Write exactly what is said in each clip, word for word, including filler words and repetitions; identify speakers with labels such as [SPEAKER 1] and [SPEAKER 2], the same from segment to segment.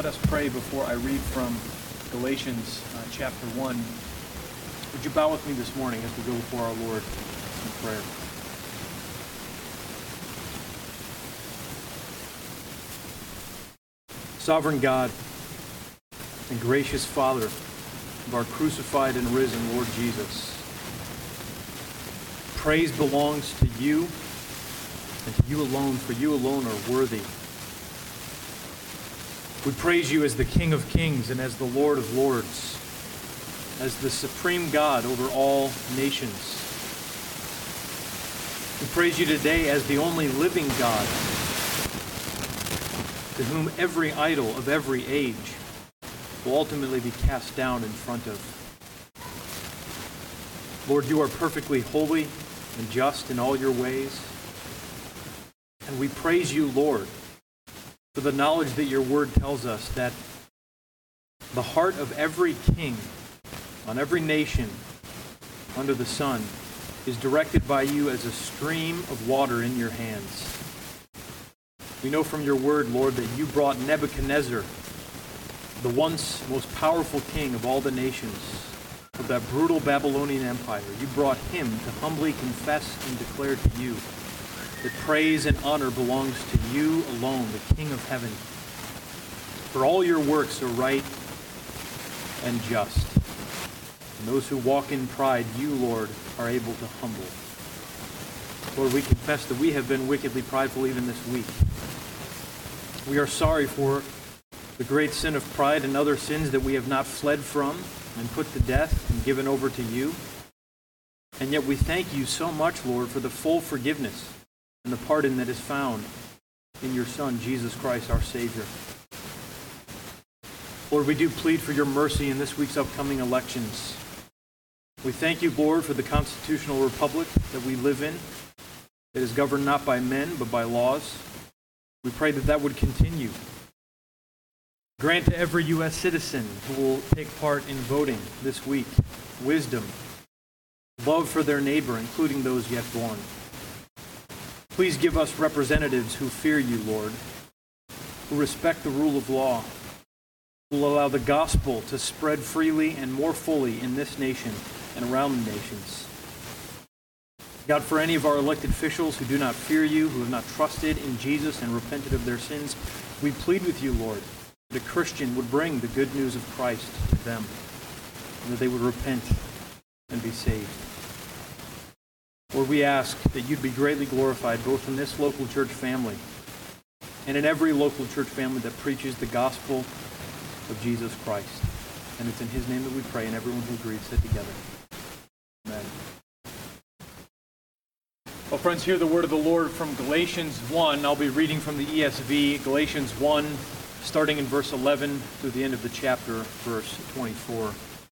[SPEAKER 1] let us pray before I read from Galatians uh, chapter one. Would you bow with me this morning as we go before our Lord in prayer? Sovereign God and gracious Father of our crucified and risen Lord Jesus, praise belongs to you and to you alone, for you alone are worthy. We praise you as the King of Kings and as the Lord of Lords, as the supreme God over all nations. We praise you today as the only living God, to whom every idol of every age will ultimately be cast down in front of. Lord, you are perfectly holy and just in all your ways. And we praise you, Lord, for the knowledge that your word tells us that the heart of every king on every nation under the sun is directed by you as a stream of water in your hands. We know from your word, Lord, that you brought Nebuchadnezzar, the once most powerful king of all the nations of that brutal Babylonian empire. You brought him to humbly confess and declare to you that praise and honor belongs to you alone, the King of heaven. For all your works are right and just. And those who walk in pride, you, Lord, are able to humble. Lord, we confess that we have been wickedly prideful even this week. We are sorry for the great sin of pride and other sins that we have not fled from and put to death and given over to you. And yet we thank you so much, Lord, for the full forgiveness and the pardon that is found in your Son, Jesus Christ, our Savior. Lord, we do plead for your mercy in this week's upcoming elections. We thank you, Lord, for the constitutional republic that we live in, that is governed not by men, but by laws. We pray that that would continue. Grant to every U S citizen who will take part in voting this week wisdom, love for their neighbor, including those yet born. Please give us representatives who fear you, Lord, who respect the rule of law, who will allow the gospel to spread freely and more fully in this nation and around the nations. God, for any of our elected officials who do not fear you, who have not trusted in Jesus and repented of their sins, we plead with you, Lord, that a Christian would bring the good news of Christ to them, and that they would repent and be saved. Lord, we ask that you'd be greatly glorified both in this local church family and in every local church family that preaches the gospel of Jesus Christ. And it's in his name that we pray, and everyone who agrees said together, amen. Well, friends, hear the word of the Lord from Galatians one. I'll be reading from the E S V, Galatians one, starting in verse eleven through the end of the chapter, verse twenty-four.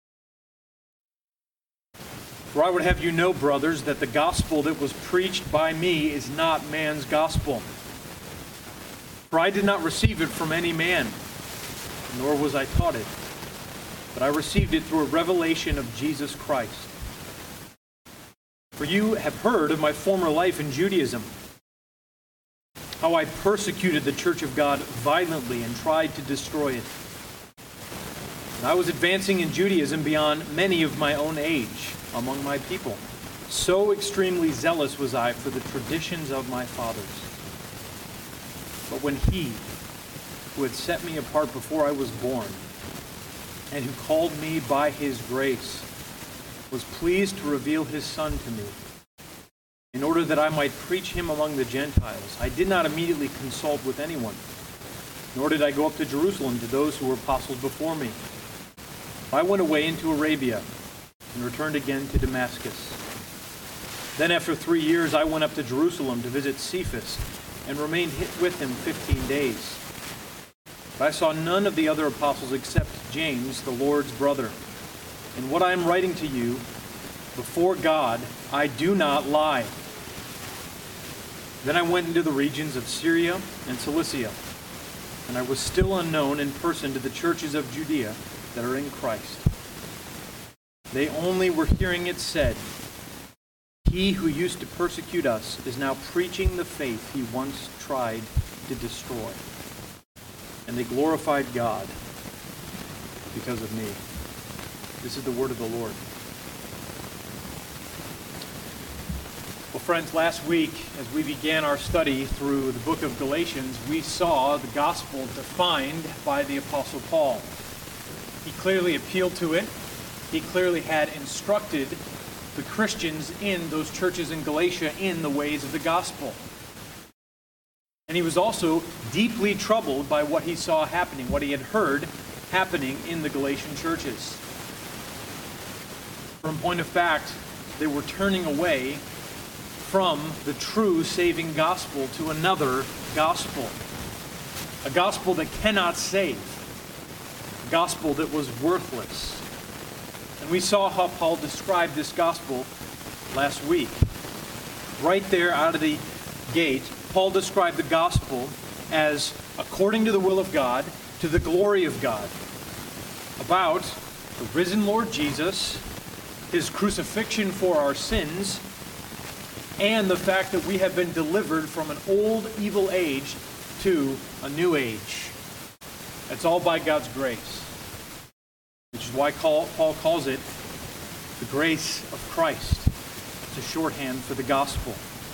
[SPEAKER 1] For I would have you know, brothers, that the gospel that was preached by me is not man's gospel. For I did not receive it from any man, nor was I taught it, but I received it through a revelation of Jesus Christ. For you have heard of my former life in Judaism, how I persecuted the church of God violently and tried to destroy it. And I was advancing in Judaism beyond many of my own age among my people. So extremely zealous was I for the traditions of my fathers. But when he, who had set me apart before I was born, and who called me by his grace, was pleased to reveal his Son to me, in order that I might preach him among the Gentiles, I did not immediately consult with anyone, nor did I go up to Jerusalem to those who were apostles before me. I went away into Arabia, and returned again to Damascus. Then after three years I went up to Jerusalem to visit Cephas, and remained with him fifteen days. But I saw none of the other apostles except James, the Lord's brother. In what I am writing to you, before God, I do not lie. Then I went into the regions of Syria and Cilicia, and I was still unknown in person to the churches of Judea that are in Christ. They only were hearing it said, he who used to persecute us is now preaching the faith he once tried to destroy. and they glorified God because of me. This is the word of the Lord. Well, friends, last week, as we began our study through the book of Galatians, we saw the gospel defined by the Apostle Paul. He clearly appealed to it. He clearly had instructed the Christians in those churches in Galatia in the ways of the gospel. And he was also deeply troubled by what he saw happening, what he had heard happening in the Galatian churches. From point of fact, they were turning away from the true saving gospel to another gospel. A gospel that cannot save. A gospel that was worthless. And we saw how Paul described this gospel last week. Right there out of the gate, Paul described the gospel as according to the will of God, to the glory of God. About the risen Lord Jesus, his crucifixion for our sins, and the fact that we have been delivered from an old evil age to a new age. That's all by God's grace. Which is why Paul calls it the grace of Christ. It's a shorthand for the gospel.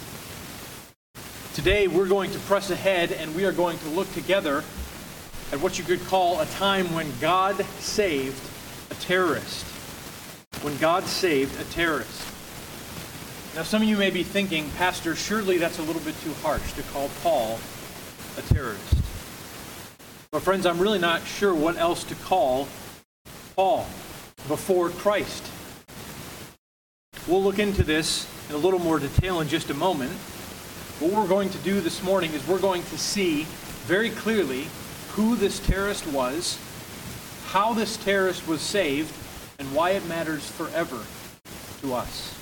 [SPEAKER 1] Today we're going to press ahead and we are going to look together at what you could call a time when God saved a terrorist. When God saved a terrorist. Now, some of you may be thinking, Pastor, surely that's a little bit too harsh to call Paul a terrorist. But friends, I'm really not sure what else to call Paul before Christ. We'll look into this in a little more detail in just a moment. What we're going to do this morning is we're going to see very clearly who this terrorist was, how this terrorist was saved, and why it matters forever to us.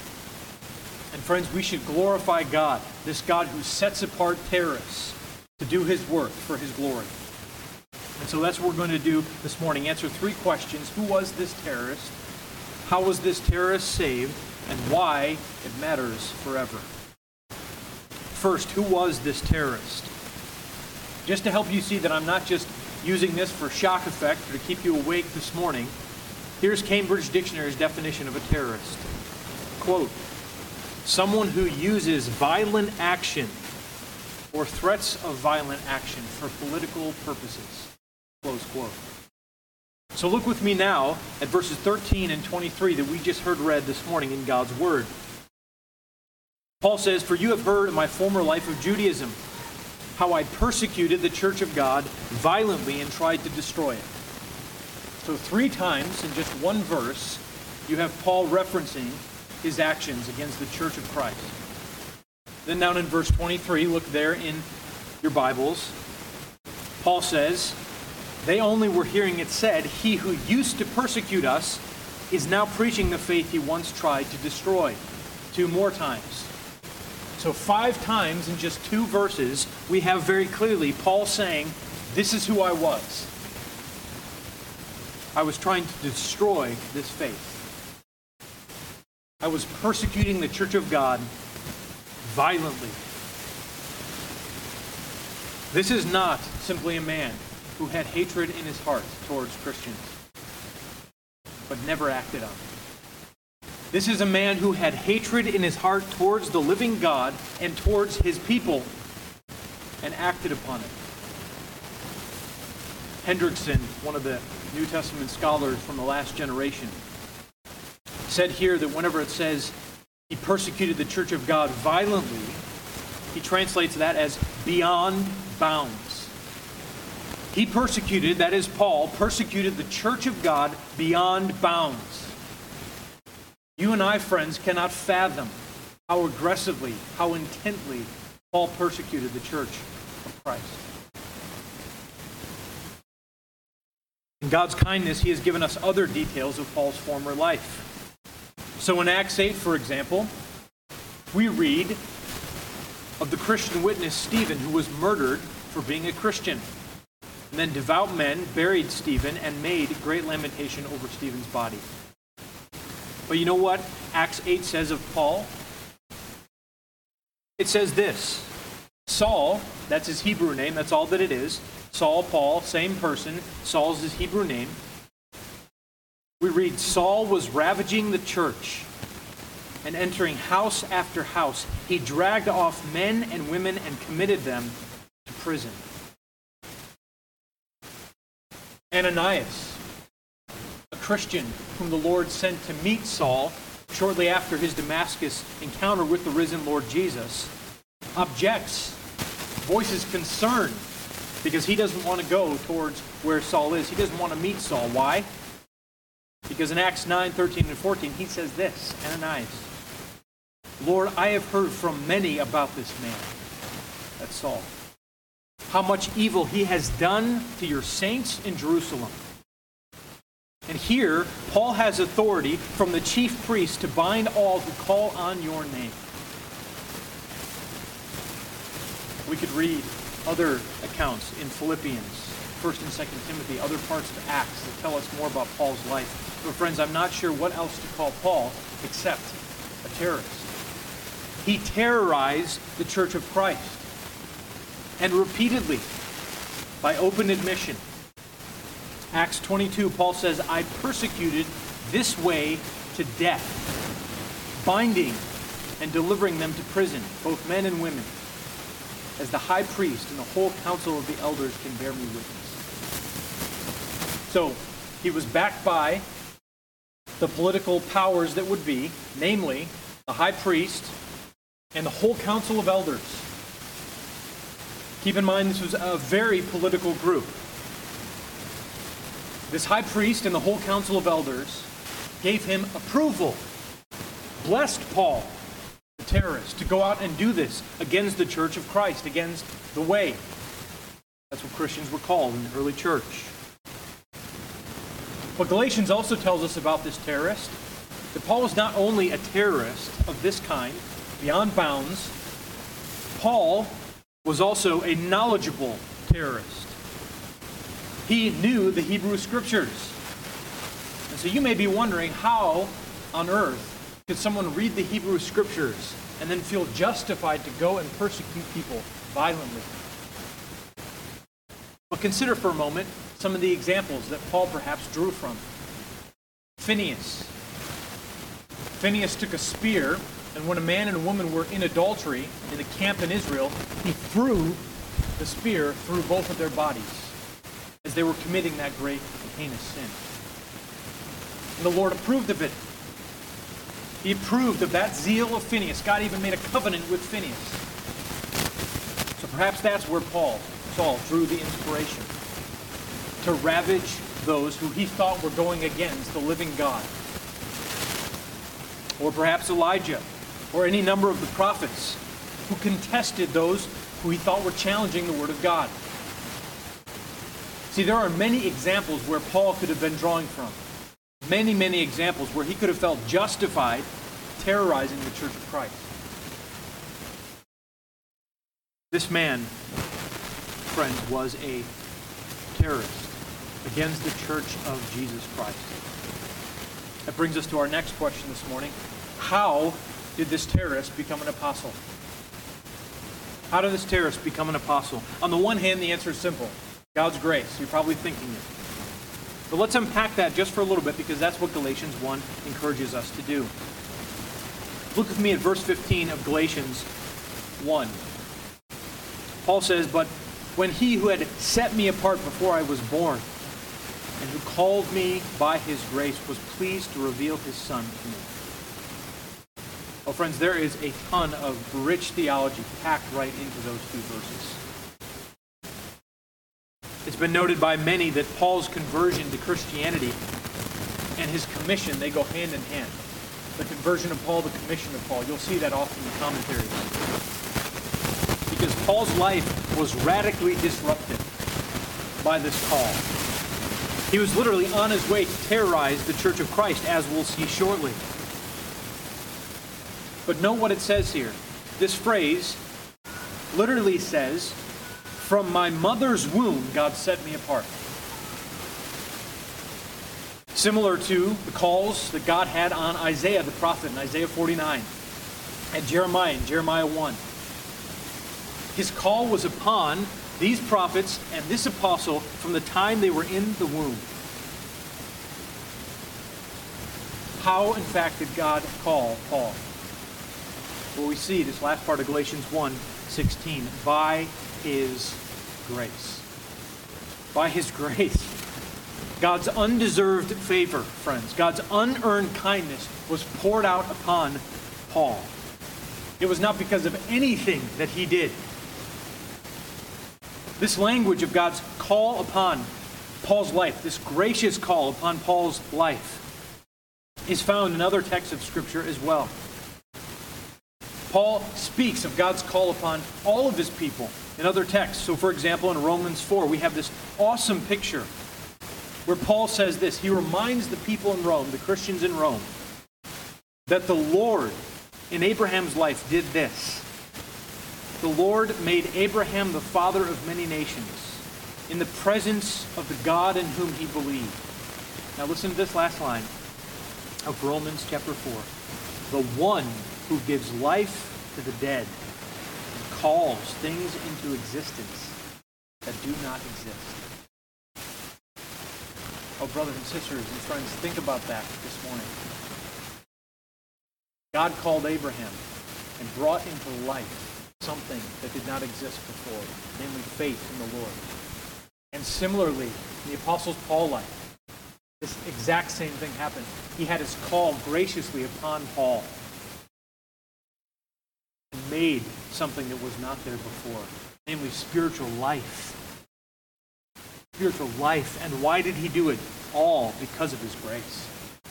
[SPEAKER 1] And friends, we should glorify God, this God who sets apart terrorists to do his work for his glory. And so that's what we're going to do this morning. Answer three questions. Who was this terrorist? How was this terrorist saved? And why it matters forever. First, who was this terrorist? Just to help you see that I'm not just using this for shock effect or to keep you awake this morning, here's Cambridge Dictionary's definition of a terrorist. Quote, someone who uses violent action or threats of violent action for political purposes. Close quote. So look with me now at verses thirteen and twenty-three that we just heard read this morning in God's Word. Paul says, "For you have heard of my former life of Judaism, how I persecuted the church of God violently and tried to destroy it." So three times in just one verse, you have Paul referencing his actions against the church of Christ. Then down in verse twenty-three, look there in your Bibles, Paul says, "They only were hearing it said, he who used to persecute us is now preaching the faith he once tried to destroy." Two more times. So five times in just two verses, we have very clearly Paul saying, this is who I was. I was trying to destroy this faith. I was persecuting the church of God violently. This is not simply a man who had hatred in his heart towards Christians, but never acted on it. This is a man who had hatred in his heart towards the living God and towards his people, and acted upon it. Hendrickson, one of the New Testament scholars from the last generation, said here that whenever it says he persecuted the church of God violently, he translates that as beyond bounds. He persecuted, that is Paul, persecuted the church of God beyond bounds. You and I, friends, cannot fathom how aggressively, how intently Paul persecuted the church of Christ. In God's kindness, he has given us other details of Paul's former life. So in Acts eight, for example, we read of the Christian witness Stephen, who was murdered for being a Christian. And then devout men buried Stephen and made great lamentation over Stephen's body. But you know what Acts eight says of Paul? It says this: Saul, that's his Hebrew name, that's all that it is. Saul, Paul, same person. Saul's his Hebrew name. We read, Saul was ravaging the church and entering house after house. He dragged off men and women and committed them to prison. Ananias, a Christian whom the Lord sent to meet Saul shortly after his Damascus encounter with the risen Lord Jesus, objects, voices concern, because he doesn't want to go towards where Saul is. He doesn't want to meet Saul. Why? Because in Acts nine, thirteen, and fourteen, he says this, Ananias, Lord, I have heard from many about this man, that's Saul, how much evil he has done to your saints in Jerusalem. And here, Paul has authority from the chief priest to bind all who call on your name. We could read other accounts in Philippians, First and Second Timothy, other parts of Acts that tell us more about Paul's life. But friends, I'm not sure what else to call Paul except a terrorist. He terrorized the church of Christ. And repeatedly, by open admission. Acts twenty-two, Paul says, I persecuted this way to death, binding and delivering them to prison, both men and women, as the high priest and the whole council of the elders can bear me witness. So, he was backed by the political powers that would be, namely, the high priest and the whole council of elders. Keep in mind, this was a very political group. This high priest and the whole council of elders gave him approval, blessed Paul, the terrorist, to go out and do this against the church of Christ, against the way. That's what Christians were called in the early church. But Galatians also tells us about this terrorist, that Paul was not only a terrorist of this kind, beyond bounds, Paul was also a knowledgeable terrorist. He knew the Hebrew Scriptures. And so you may be wondering, how on earth could someone read the Hebrew Scriptures and then feel justified to go and persecute people violently? But consider for a moment some of the examples that Paul perhaps drew from. Phineas. Phineas took a spear, and when a man and a woman were in adultery in a camp in Israel, he threw the spear through both of their bodies as they were committing that great and heinous sin. And the Lord approved of it. He approved of that zeal of Phineas. God even made a covenant with Phineas. So perhaps that's where Paul, Saul, drew the inspiration to ravage those who he thought were going against the living God. Or perhaps Elijah, or any number of the prophets who contested those who he thought were challenging the Word of God. See, there are many examples where Paul could have been drawing from. Many, many examples where he could have felt justified terrorizing the church of Christ. This man, friends, was a terrorist against the church of Jesus Christ. That brings us to our next question this morning. How did this terrorist become an apostle? How did this terrorist become an apostle? On the one hand, the answer is simple. God's grace. You're probably thinking it. But let's unpack that just for a little bit, because that's what Galatians one encourages us to do. Look with me at verse fifteen of Galatians one. Paul says, "But when he who had set me apart before I was born, and who called me by his grace, was pleased to reveal his Son to me." Oh, friends, there is a ton of rich theology packed right into those two verses. It's been noted by many that Paul's conversion to Christianity and his commission, they go hand in hand. The conversion of Paul, the commission of Paul. You'll see that often in commentaries. Because Paul's life was radically disrupted by this call. He was literally on his way to terrorize the church of Christ, as we'll see shortly. But note what it says here. This phrase literally says, "From my mother's womb, God set me apart." Similar to the calls that God had on Isaiah the prophet in Isaiah forty-nine, and Jeremiah in Jeremiah one. His call was upon these prophets and this apostle from the time they were in the womb. How, in fact, did God call Paul? Well, we see this last part of Galatians one sixteen, by his grace. By his grace. God's undeserved favor, friends, God's unearned kindness was poured out upon Paul. It was not because of anything that he did. This language of God's call upon Paul's life, this gracious call upon Paul's life, is found in other texts of Scripture as well. Paul speaks of God's call upon all of his people in other texts. So, for example, in Romans four, we have this awesome picture where Paul says this. He reminds the people in Rome, the Christians in Rome, that the Lord in Abraham's life did this. The Lord made Abraham the father of many nations in the presence of the God in whom he believed. Now listen to this last line of Romans chapter four. The one who gives life to the dead and calls things into existence that do not exist. Oh, brothers and sisters and friends, think about that this morning. God called Abraham and brought into life something that did not exist before, namely faith in the Lord. And similarly, in the Apostle Paul's life, this exact same thing happened. He had his call graciously upon Paul and made something that was not there before, namely spiritual life. Spiritual life. And why did he do it? All because of his grace.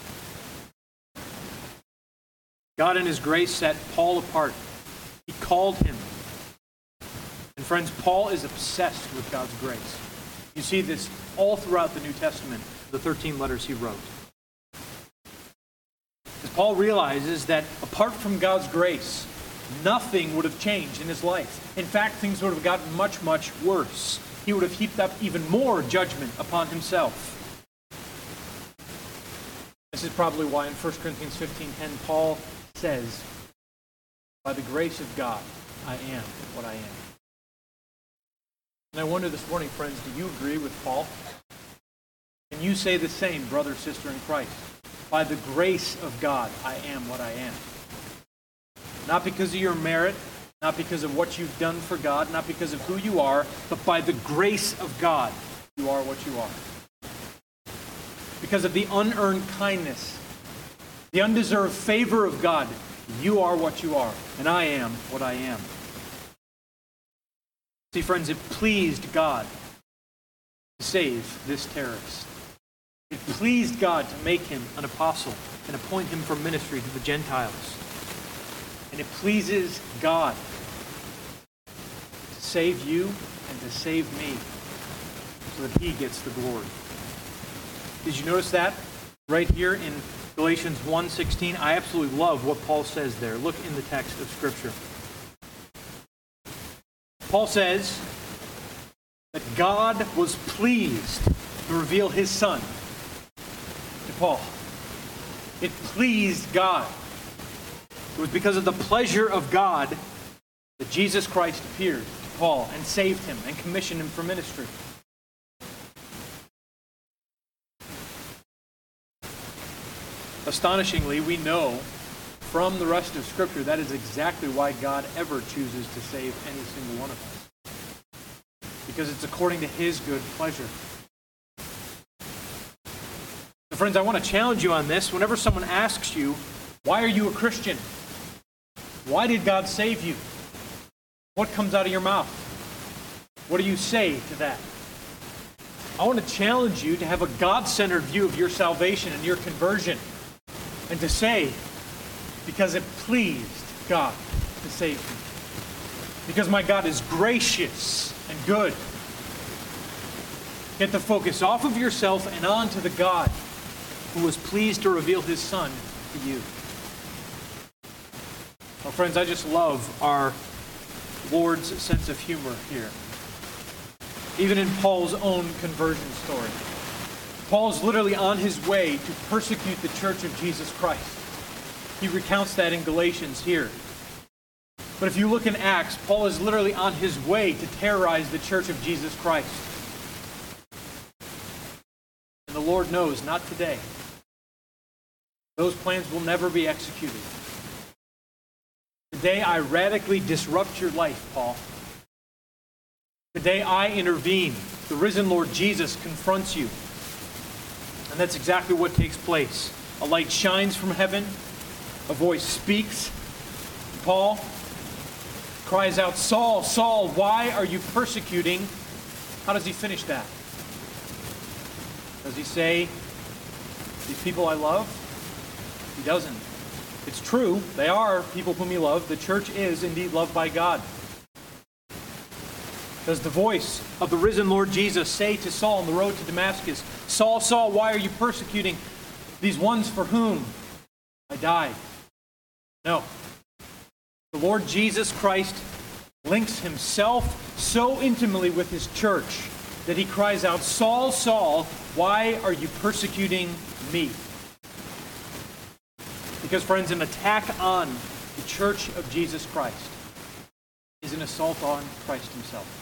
[SPEAKER 1] God in his grace set Paul apart. He called him. And friends, Paul is obsessed with God's grace. You see this all throughout the New Testament, the thirteen letters he wrote. As Paul realizes that apart from God's grace, nothing would have changed in his life. In fact, things would have gotten much, much worse. He would have heaped up even more judgment upon himself. This is probably why in First Corinthians fifteen ten, Paul says, by the grace of God, I am what I am. And I wonder this morning, friends, do you agree with Paul? Can you say the same, brother, sister in Christ? By the grace of God, I am what I am. Not because of your merit, not because of what you've done for God, not because of who you are, but by the grace of God, you are what you are. Because of the unearned kindness, the undeserved favor of God, you are what you are, and I am what I am. See, friends, it pleased God to save this terrorist. It pleased God to make him an apostle and appoint him for ministry to the Gentiles. And it pleases God to save you and to save me so that he gets the glory. Did you notice that? Right here in Galatians one sixteen, I absolutely love what Paul says there. Look in the text of Scripture. Paul says that God was pleased to reveal his Son to Paul. It pleased God. It was because of the pleasure of God that Jesus Christ appeared to Paul and saved him and commissioned him for ministry. Astonishingly, we know from the rest of Scripture that is exactly why God ever chooses to save any single one of us. Because it's according to his good pleasure. So friends, I want to challenge you on this. Whenever someone asks you, why are you a Christian? Why did God save you? What comes out of your mouth? What do you say to that? I want to challenge you to have a God-centered view of your salvation and your conversion. And to say, because it pleased God to save me. Because my God is gracious and good. Get the focus off of yourself and on to the God who was pleased to reveal his Son to you. Well, friends, I just love our Lord's sense of humor here. Even in Paul's own conversion story. Paul's literally on his way to persecute the church of Jesus Christ. He recounts that in Galatians here. But if you look in Acts, Paul is literally on his way to terrorize the church of Jesus Christ. And the Lord knows, not today. Those plans will never be executed. Today I radically disrupt your life, Paul. Today I intervene. The risen Lord Jesus confronts you. And that's exactly what takes place. A light shines from heaven. A voice speaks. Paul cries out, Saul, Saul, why are you persecuting? How does he finish that? Does he say, these people I love? He doesn't. It's true, they are people whom he loved. The church is indeed loved by God. Does the voice of the risen Lord Jesus say to Saul on the road to Damascus, Saul, Saul, why are you persecuting these ones for whom I died? No. The Lord Jesus Christ links himself so intimately with his church that he cries out, Saul, Saul, why are you persecuting me? Because, friends, an attack on the church of Jesus Christ is an assault on Christ himself.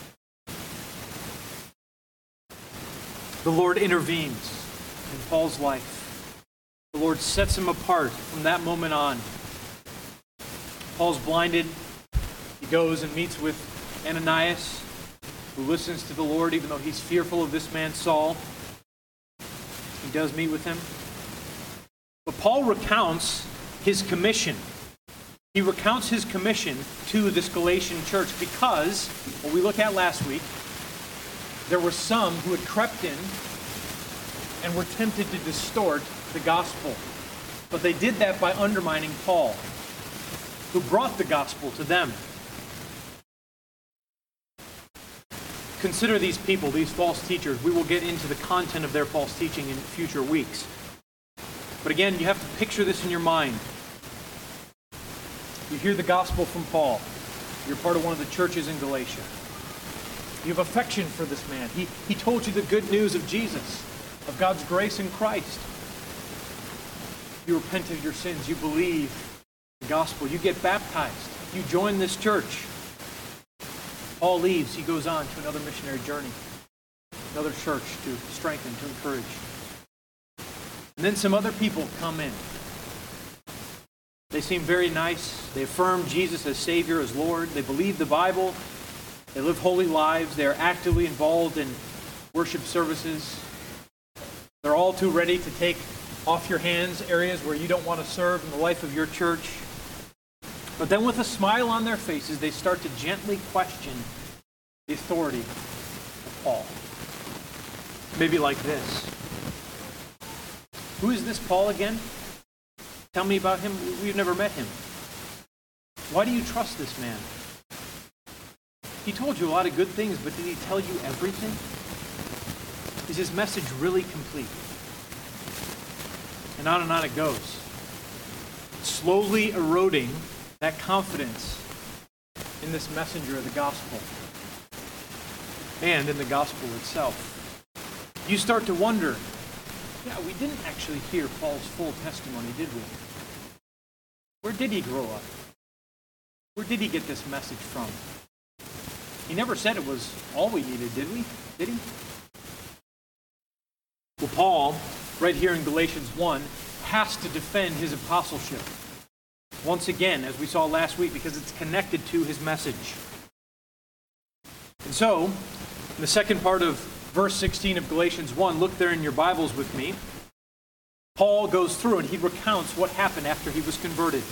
[SPEAKER 1] The Lord intervenes in Paul's life. The Lord sets him apart from that moment on. Paul's blinded. He goes and meets with Ananias, who listens to the Lord even though he's fearful of this man Saul. He does meet with him. But Paul recounts his commission. He recounts his commission to this Galatian church because, what we looked at last week, there were some who had crept in and were tempted to distort the gospel. But they did that by undermining Paul, who brought the gospel to them. Consider these people, these false teachers. We will get into the content of their false teaching in future weeks. But again, you have to picture this in your mind. You hear the gospel from Paul. You're part of one of the churches in Galatia. You have affection for this man. He, he told you the good news of Jesus, of God's grace in Christ. You repent of your sins. You believe the gospel. You get baptized. You join this church. Paul leaves. He goes on to another missionary journey, another church to strengthen, to encourage. And then some other people come in. They seem very nice. They affirm Jesus as Savior, as Lord. They believe the Bible. They live holy lives. They are actively involved in worship services. They're all too ready to take off your hands areas where you don't want to serve in the life of your church. But then with a smile on their faces, they start to gently question the authority of Paul. Maybe like this. Who is this Paul again? Tell me about him. We've never met him. Why do you trust this man? He told you a lot of good things, but did he tell you everything? Is his message really complete? And on and on it goes. Slowly eroding that confidence in this messenger of the gospel and in the gospel itself. You start to wonder, yeah, we didn't actually hear Paul's full testimony, did we? Where did he grow up? Where did he get this message from? He never said it was all we needed, did we? Did he? Well, Paul, right here in Galatians one, has to defend his apostleship. Once again, as we saw last week, because it's connected to his message. And so, in the second part of verse sixteen of Galatians one, look there in your Bibles with me. Paul goes through and he recounts what happened after he was converted.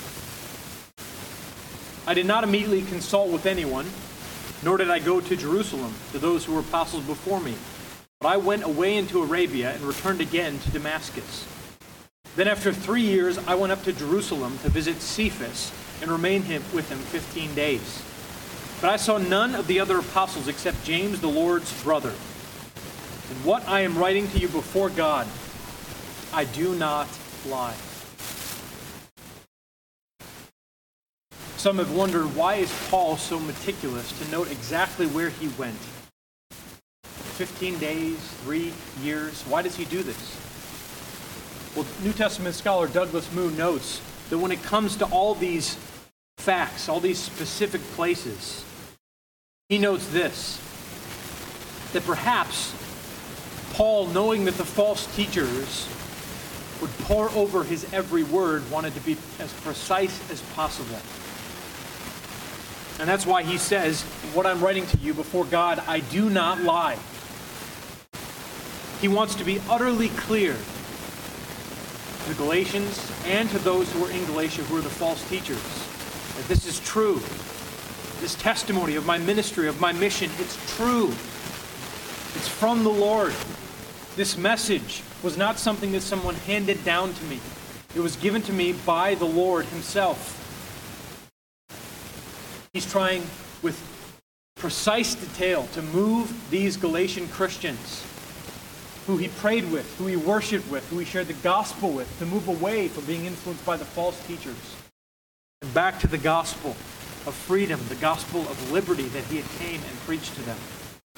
[SPEAKER 1] I did not immediately consult with anyone, nor did I go to Jerusalem to those who were apostles before me. But I went away into Arabia and returned again to Damascus. Then after three years, I went up to Jerusalem to visit Cephas and remained him, with him fifteen days. But I saw none of the other apostles except James, the Lord's brother. And what I am writing to you before God, I do not lie. Some have wondered, why is Paul so meticulous to note exactly where he went? Fifteen days, three years. Why does he do this? Well, New Testament scholar Douglas Moo notes that when it comes to all these facts, all these specific places, he notes this, that perhaps Paul, knowing that the false teachers would pore over his every word, wanted to be as precise as possible. And that's why he says, what I'm writing to you before God, I do not lie. He wants to be utterly clear to the Galatians and to those who are in Galatia who are the false teachers, that this is true. This testimony of my ministry, of my mission, it's true. It's from the Lord. This message was not something that someone handed down to me. It was given to me by the Lord himself. He's trying with precise detail to move these Galatian Christians who he prayed with, who he worshiped with, who he shared the gospel with, to move away from being influenced by the false teachers and back to the gospel of freedom, the gospel of liberty that he had came and preached to them.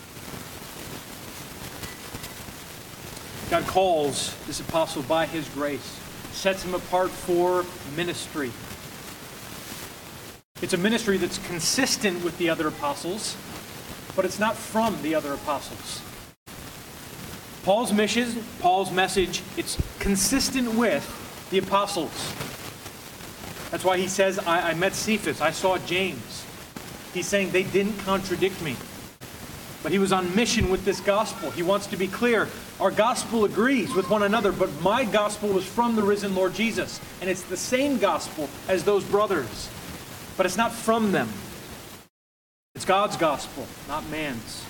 [SPEAKER 1] God calls this apostle by his grace, sets him apart for ministry. It's a ministry that's consistent with the other apostles, but it's not from the other apostles. Paul's mission, Paul's message, it's consistent with the apostles. That's why he says, I, I met Cephas, I saw James. He's saying they didn't contradict me. But he was on mission with this gospel. He wants to be clear. Our gospel agrees with one another, but my gospel was from the risen Lord Jesus. And it's the same gospel as those brothers. But it's not from them. It's God's gospel, not man's.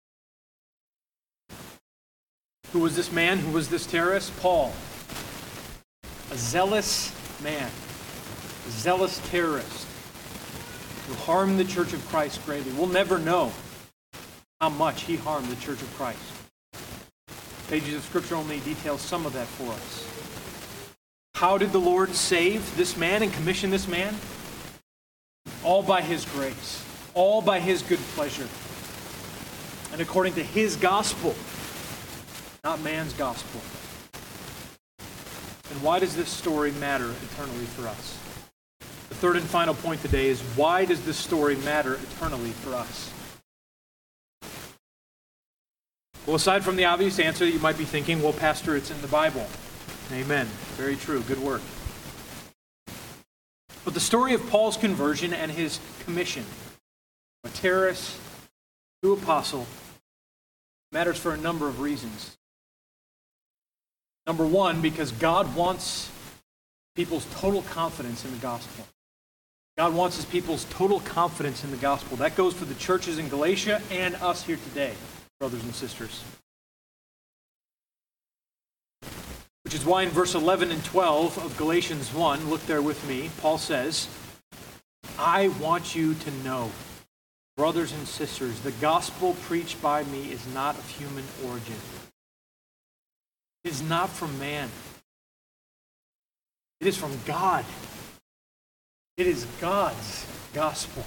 [SPEAKER 1] Who was this man? Who was this terrorist? Paul. A zealous man. A zealous terrorist who harmed the church of Christ greatly. We'll never know how much he harmed the church of Christ. Pages of Scripture only detail some of that for us. How did the Lord save this man and commission this man? All by his grace. All by his good pleasure. And according to his gospel. Not man's gospel. And why does this story matter eternally for us? The third and final point today is, why does this story matter eternally for us? Well, aside from the obvious answer that you might be thinking, well, Pastor, it's in the Bible. Amen. Very true. Good work. But the story of Paul's conversion and his commission, a terrorist to apostle, matters for a number of reasons. Number one, because God wants people's total confidence in the gospel. God wants his people's total confidence in the gospel. That goes for the churches in Galatia and us here today, brothers and sisters. Which is why in verse eleven and twelve of Galatians one, look there with me, Paul says, I want you to know, brothers and sisters, the gospel preached by me is not of human origin. It is not from man. It is from God. It is God's gospel.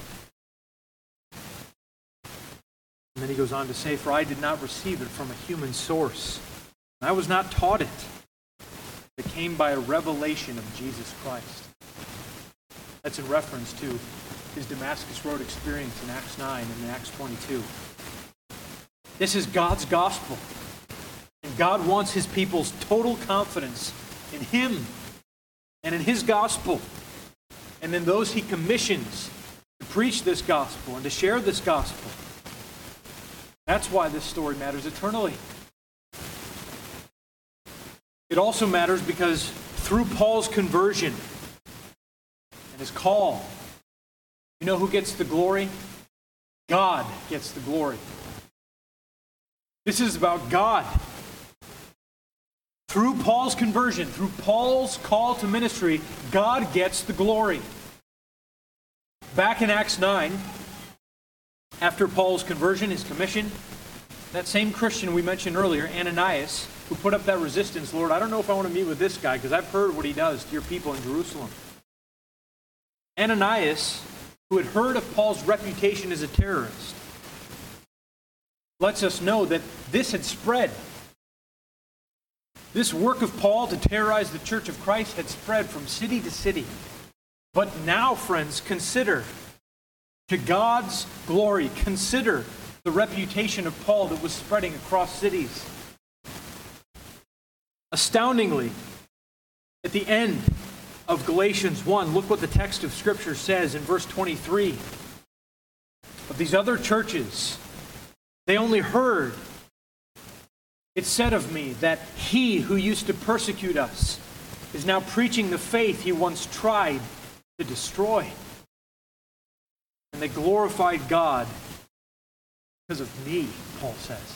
[SPEAKER 1] And then he goes on to say, for I did not receive it from a human source. I was not taught it. It came by a revelation of Jesus Christ. That's in reference to his Damascus Road experience in Acts nine and in Acts twenty-two. This is God's gospel. And God wants his people's total confidence in him and in his gospel. And in those he commissions to preach this gospel and to share this gospel. That's why this story matters eternally. It also matters because through Paul's conversion and his call, you know who gets the glory? God gets the glory. This is about God. Through Paul's conversion, through Paul's call to ministry, God gets the glory. Back in Acts nine, after Paul's conversion, his commission, that same Christian we mentioned earlier, Ananias, who put up that resistance, Lord, I don't know if I want to meet with this guy because I've heard what he does to your people in Jerusalem. Ananias, who had heard of Paul's reputation as a terrorist, lets us know that this had spread. This work of Paul to terrorize the church of Christ had spread from city to city. But now, friends, consider, to God's glory, consider the reputation of Paul that was spreading across cities. Astoundingly, at the end of Galatians one, look what the text of Scripture says in verse twenty-three. Of these other churches, they only heard it said of me that he who used to persecute us is now preaching the faith he once tried to destroy. And they glorified God because of me, Paul says.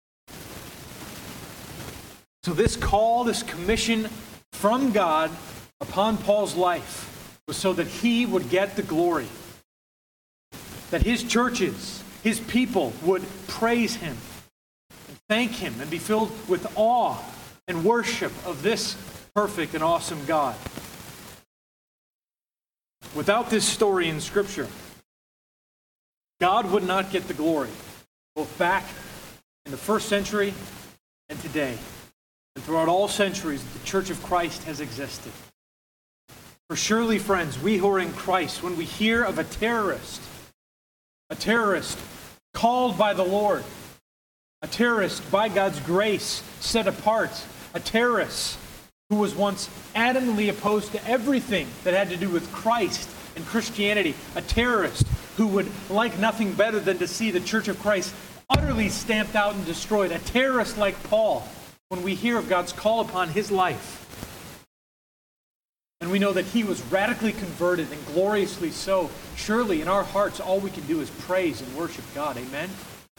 [SPEAKER 1] So this call, this commission from God upon Paul's life was so that he would get the glory. That his churches, his people would praise him and thank him and be filled with awe and worship of this perfect and awesome God. Without this story in Scripture, God would not get the glory, both back in the first century and today, and throughout all centuries the Church of Christ has existed. For surely, friends, we who are in Christ, when we hear of a terrorist, a terrorist called by the Lord, a terrorist by God's grace set apart, a terrorist who was once adamantly opposed to everything that had to do with Christ and Christianity, a terrorist who would like nothing better than to see the Church of Christ utterly stamped out and destroyed, a terrorist like Paul, when we hear of God's call upon his life, and we know that he was radically converted and gloriously so, surely in our hearts all we can do is praise and worship God. Amen?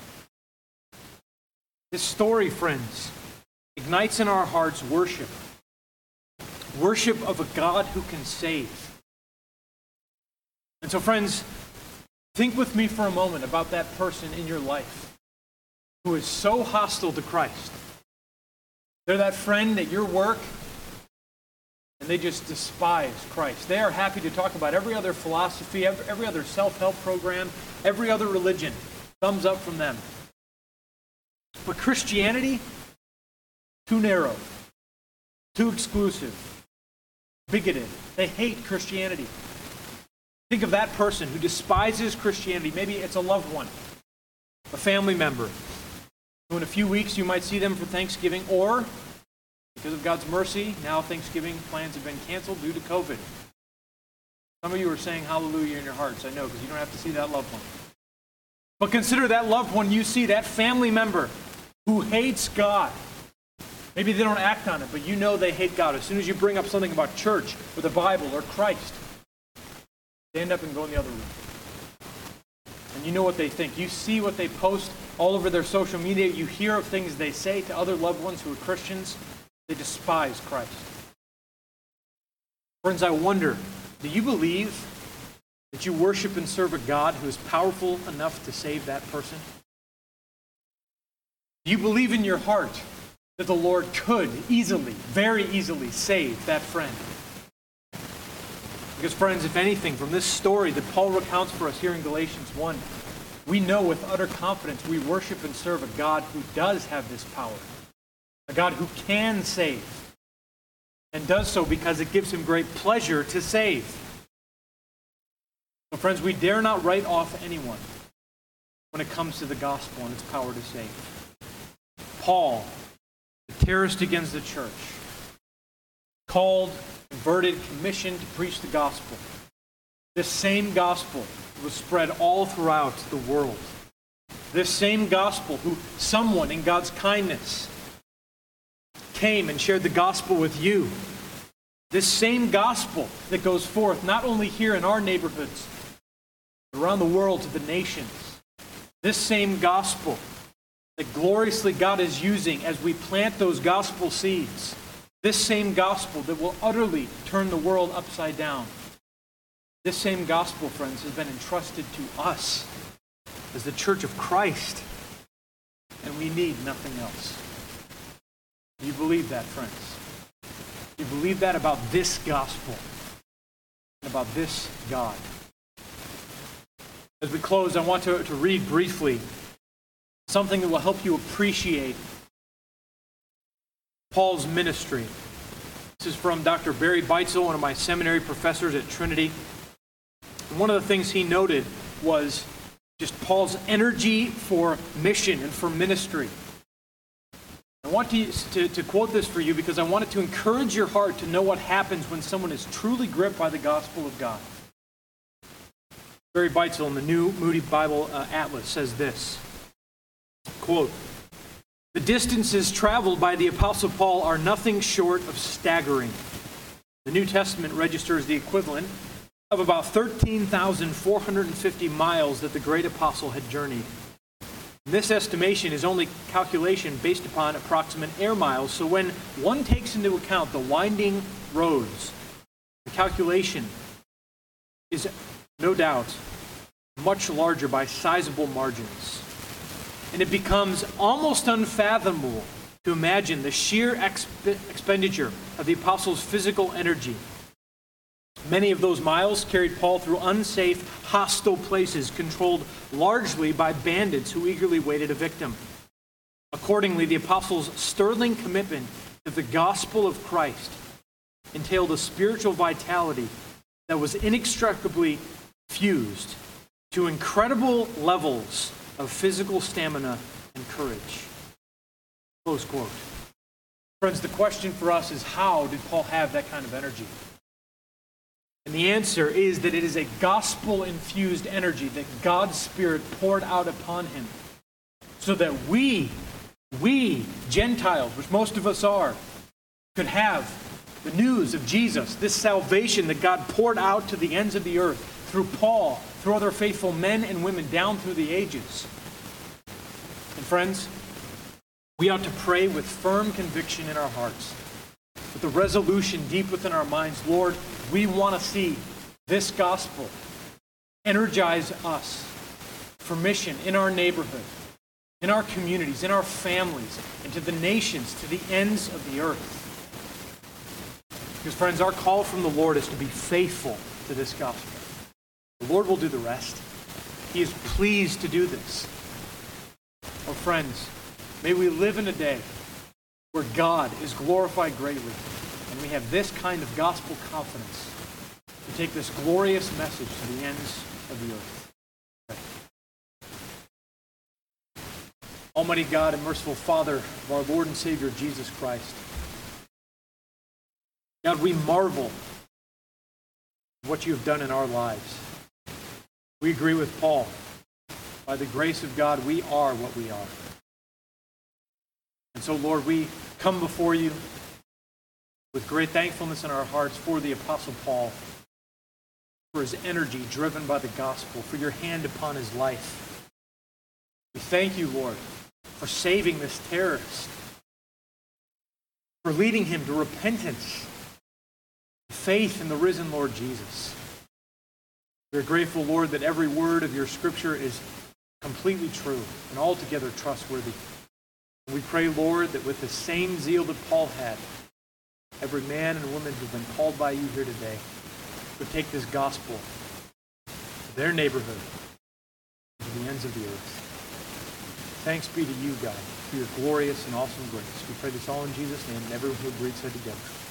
[SPEAKER 1] This story, friends, ignites in our hearts worship. Worship of a God who can save. And so, friends, think with me for a moment about that person in your life who is so hostile to Christ. They're that friend at your work, and they just despise Christ. They are happy to talk about every other philosophy, every, every other self-help program, every other religion. Thumbs up from them. But Christianity, too narrow, too exclusive, bigoted. They hate Christianity. Think of that person who despises Christianity. Maybe it's a loved one, a family member, who in a few weeks you might see them for Thanksgiving, or because of God's mercy, now Thanksgiving plans have been canceled due to COVID. Some of you are saying hallelujah in your hearts, I know, because you don't have to see that loved one. But consider that loved one you see, that family member who hates God. Maybe they don't act on it, but you know they hate God. As soon as you bring up something about church or the Bible or Christ, they end up and go in the other room. And you know what they think. You see what they post all over their social media. You hear of things they say to other loved ones who are Christians. They despise Christ. Friends, I wonder, do you believe that you worship and serve a God who is powerful enough to save that person? Do you believe in your heart that the Lord could easily, very easily save that friend? Because, friends, if anything, from this story that Paul recounts for us here in Galatians one, we know with utter confidence we worship and serve a God who does have this power. A God who can save, and does so because it gives him great pleasure to save. So, friends, we dare not write off anyone when it comes to the gospel and its power to save. Paul, the terrorist against the church, called, converted, commissioned to preach the gospel. This same gospel was spread all throughout the world. This same gospel who someone in God's kindness came and shared the gospel with you. This same gospel that goes forth not only here in our neighborhoods, but around the world to the nations. This same gospel that gloriously God is using as we plant those gospel seeds. This same gospel that will utterly turn the world upside down. This same gospel, friends, has been entrusted to us as the Church of Christ, and we need nothing else. Do you believe that, friends? Do you believe that about this gospel and about this God? As we close, I want to, to read briefly something that will help you appreciate Paul's ministry This is from Doctor Barry Beitzel, one of my seminary professors at Trinity. And one of the things he noted was just Paul's energy for mission and for ministry. I want to, to, to quote this for you because I want it to encourage your heart to know what happens when someone is truly gripped by the gospel of God. Barry Beitzel in the New Moody Bible uh, Atlas says this, quote, "The distances traveled by the Apostle Paul are nothing short of staggering. The New Testament registers the equivalent of about thirteen thousand four hundred fifty miles that the great apostle had journeyed. And this estimation is only calculation based upon approximate air miles, so when one takes into account the winding roads, the calculation is no doubt much larger by sizable margins. And it becomes almost unfathomable to imagine the sheer exp- expenditure of the apostle's physical energy. Many of those miles carried Paul through unsafe, hostile places controlled largely by bandits who eagerly waited a victim. Accordingly, the apostle's sterling commitment to the gospel of Christ entailed a spiritual vitality that was inextricably fused to incredible levels of physical stamina and courage." Close quote. Friends, the question for us is, how did Paul have that kind of energy? And the answer is that it is a gospel-infused energy that God's Spirit poured out upon him so that we, we Gentiles, which most of us are, could have the news of Jesus, this salvation that God poured out to the ends of the earth through Paul, through other faithful men and women down through the ages. And friends, we ought to pray with firm conviction in our hearts, with the resolution deep within our minds, Lord, we want to see this gospel energize us for mission in our neighborhood, in our communities, in our families, and to the nations, to the ends of the earth. Because friends, our call from the Lord is to be faithful to this gospel. The Lord will do the rest. He is pleased to do this. Oh, friends, may we live in a day where God is glorified greatly, and we have this kind of gospel confidence to take this glorious message to the ends of the earth. Okay. Almighty God and merciful Father of our Lord and Savior Jesus Christ, God, we marvel at what you have done in our lives. We agree with Paul. By the grace of God, we are what we are. And so, Lord, we come before you with great thankfulness in our hearts for the Apostle Paul, for his energy driven by the gospel, for your hand upon his life. We thank you, Lord, for saving this terrorist, for leading him to repentance, faith in the risen Lord Jesus. We are grateful, Lord, that every word of your Scripture is completely true and altogether trustworthy. And we pray, Lord, that with the same zeal that Paul had, every man and woman who've been called by you here today would take this gospel to their neighborhood, to the ends of the earth. Thanks be to you, God, for your glorious and awesome grace. We pray this all in Jesus' name, and everyone who agreed said together.